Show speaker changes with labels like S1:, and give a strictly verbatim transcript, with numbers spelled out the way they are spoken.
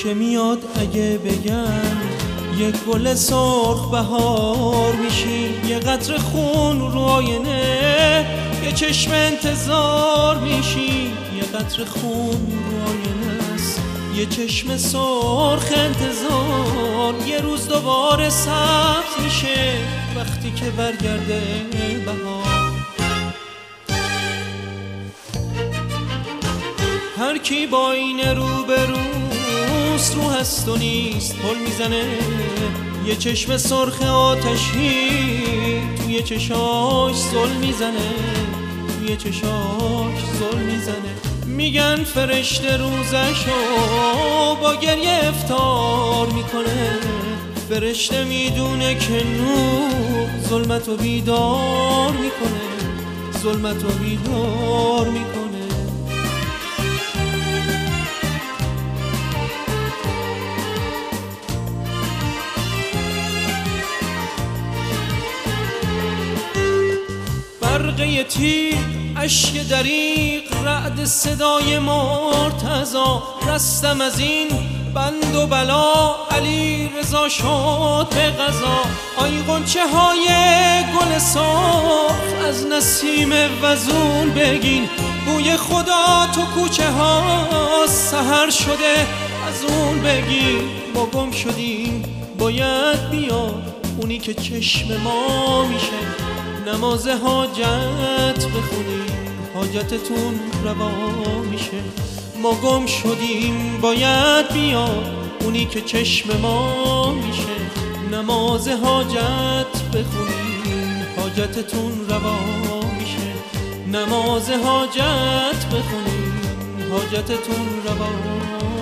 S1: که میاد اگه بگم یه گل سرخ بهار میشی، یه قطره خون رو آینه، یه چشم انتظار میشی، یه قطره خون رو آینه است، یه چشم سرخ انتظار. یه روز دوباره سبز میشه وقتی که برگرده بهار. هر کی با این رو به روست رو هست و نیست پل میزنه، یه چشم سرخ آتشی توی چشاش زل میزنه، توی چشاش زل میزنه. میگن فرشته روزشو با گریه افطار میکنه، فرشته میدونه که نور ظلمتو بیدار میکنه، ظلمتو بیدار میکنه. برقه تیر، اشک دریق، رعد صدای مرتضا. رستم از این بند و بلا، علی رضا شد به قضا. آی غنچه های گل سرخ از نسیم وزون بگین، بوی خدا تو کوچه ها سحر شده از اون بگین. ما گم شدیم باید بیاد اونی که چشم ما میشه، نماز حاجت بخونیم حاجتتون روا میشه. ما گم شدیم باید بیاد اونی که چشم ما میشه، نماز حاجت بخونیم حاجتتون روا میشه، نماز حاجت بخونیم حاجتتون روا